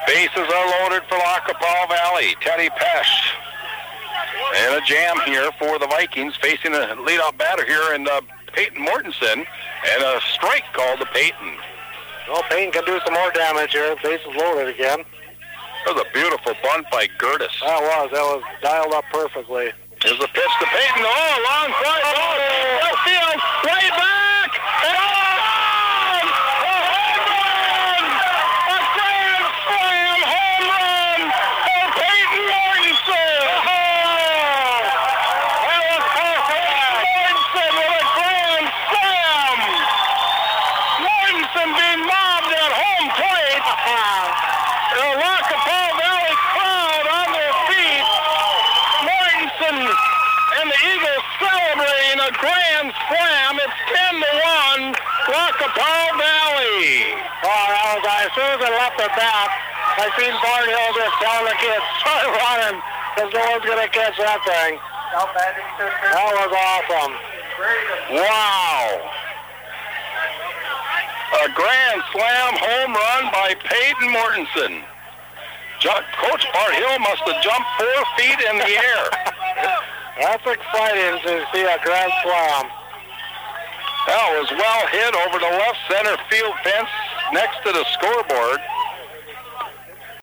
Bases are loaded for Lacapau Valley. Teddy Pesch. And a jam here for the Vikings, facing a leadoff batter here in Peyton Mortensen, and a strike called to Peyton. Well, Peyton can do some more damage here. Bases loaded again. That was a beautiful bunt by Gertis. That was dialed up perfectly. Here's the pitch to Peyton. Oh, long fly ball. Left field, way back. And a home run! A grand slam home run for Peyton Mortensen. That was perfect. Mortensen with a grand slam. Mortensen being mobbed at home plate. The Lacapau Valley crowd on their feet. Mortensen and the Eagles celebrating a grand slam. It's 10-1, Lacapau Valley. Oh, as soon as I left the bat, I seen Barnhill just telling the kids, start running, because no one's going to catch that thing. That was awesome. Wow. A grand slam home run by Peyton Mortensen. Coach Barnhill must have jumped 4 feet in the air. That's exciting to see a grand slam. That was well hit over the left center field fence next to the scoreboard.